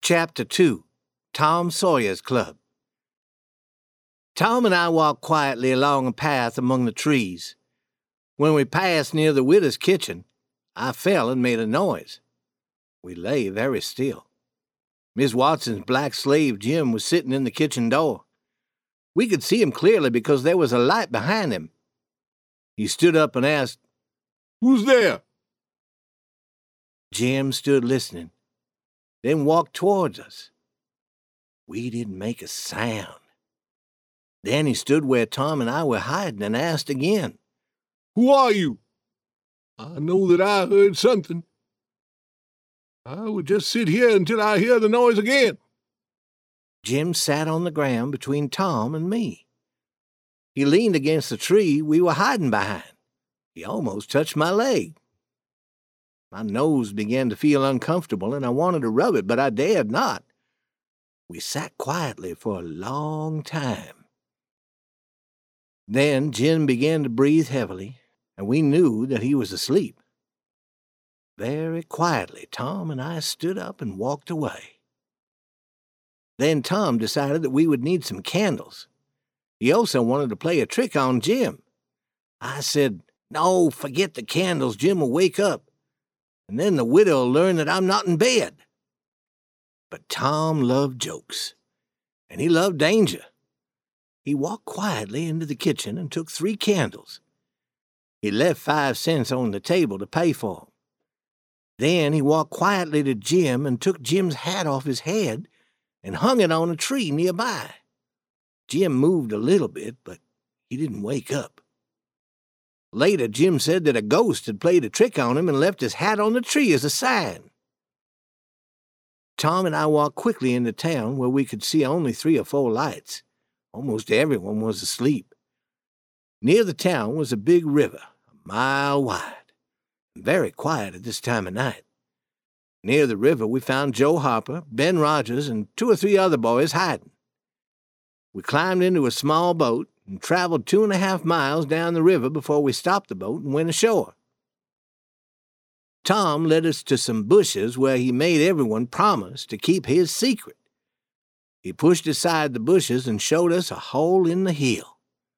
Chapter 2, Tom Sawyer's Club. Tom and I walked quietly along a path among the trees. When we passed near the widow's kitchen, I fell and made a noise. We lay very still. Miss Watson's black slave, Jim, was sitting in the kitchen door. We could see him clearly because there was a light behind him. He stood up and asked, "Who's there?" Jim stood listening, then walked towards us. We didn't make a sound. Then he stood where Tom and I were hiding and asked again, "Who are you?" "I know that I heard something. I would just sit here until I hear the noise again." Jim sat on the ground between Tom and me. He leaned against the tree we were hiding behind. He almost touched my leg. My nose began to feel uncomfortable, and I wanted to rub it, but I dared not. We sat quietly for a long time. Then Jim began to breathe heavily, and we knew that he was asleep. Very quietly, Tom and I stood up and walked away. Then Tom decided that we would need some candles. He also wanted to play a trick on Jim. I said, "No, forget the candles. Jim will wake up, and then the widow will learn that I'm not in bed." But Tom loved jokes, and he loved danger. He walked quietly into the kitchen and took 3 candles. He left 5 cents on the table to pay for them. Then he walked quietly to Jim and took Jim's hat off his head and hung it on a tree nearby. Jim moved a little bit, but he didn't wake up. Later, Jim said that a ghost had played a trick on him and left his hat on the tree as a sign. Tom and I walked quickly into town where we could see only 3 or 4 lights. Almost everyone was asleep. Near the town was a big river, a mile wide, and very quiet at this time of night. Near the river we found Joe Harper, Ben Rogers, and 2 or 3 other boys hiding. We climbed into a small boat and traveled 2.5 miles down the river before we stopped the boat and went ashore. Tom led us to some bushes where he made everyone promise to keep his secret. He pushed aside the bushes and showed us a hole in the hill.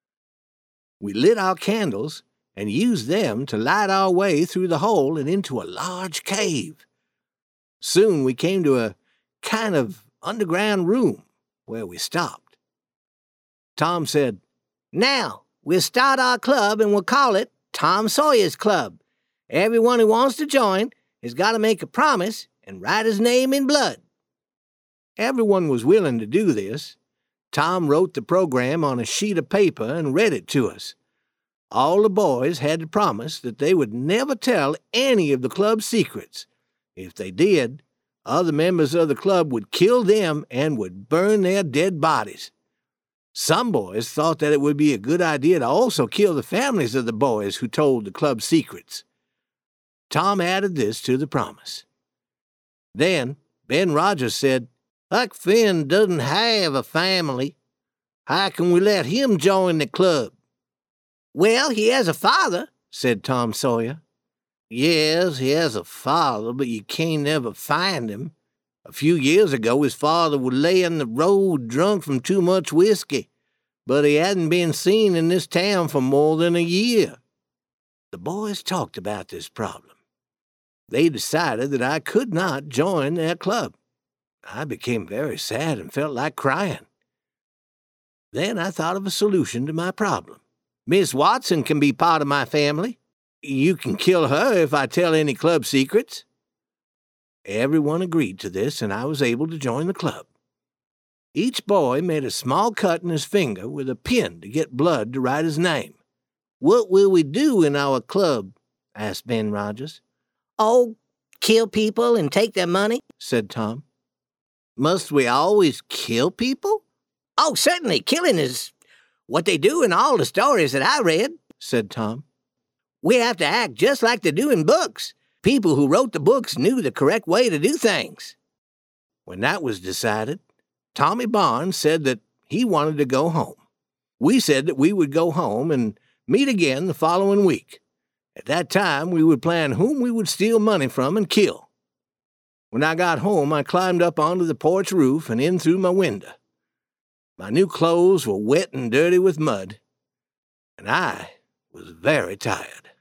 We lit our candles and used them to light our way through the hole and into a large cave. Soon we came to a kind of underground room where we stopped. Tom said, "Now, we'll start our club and we'll call it Tom Sawyer's Club. Everyone who wants to join has got to make a promise and write his name in blood." Everyone was willing to do this. Tom wrote the program on a sheet of paper and read it to us. All the boys had to promise that they would never tell any of the club's secrets. If they did, other members of the club would kill them and would burn their dead bodies. Some boys thought that it would be a good idea to also kill the families of the boys who told the club's secrets. Tom added this to the promise. Then Ben Rogers said, "Huck Finn doesn't have a family. How can we let him join the club?" "Well, he has a father," said Tom Sawyer. "Yes, he has a father, but you can't never find him. A few years ago, his father would lay in the road drunk from too much whiskey, but he hadn't been seen in this town for more than a year." The boys talked about this problem. They decided that I could not join their club. I became very sad and felt like crying. Then I thought of a solution to my problem. "Miss Watson can be part of my family. You can kill her if I tell any club secrets." Everyone agreed to this, and I was able to join the club. Each boy made a small cut in his finger with a pin to get blood to write his name. "What will we do in our club?" asked Ben Rogers. "Oh, kill people and take their money," said Tom. "Must we always kill people?" "Oh, certainly. Killing is what they do in all the stories that I read," said Tom. "We have to act just like they do in books. People who wrote the books knew the correct way to do things." When that was decided, Tommy Barnes said that he wanted to go home. We said that we would go home and meet again the following week. At that time, we would plan whom we would steal money from and kill. When I got home, I climbed up onto the porch roof and in through my window. My new clothes were wet and dirty with mud, and I was very tired.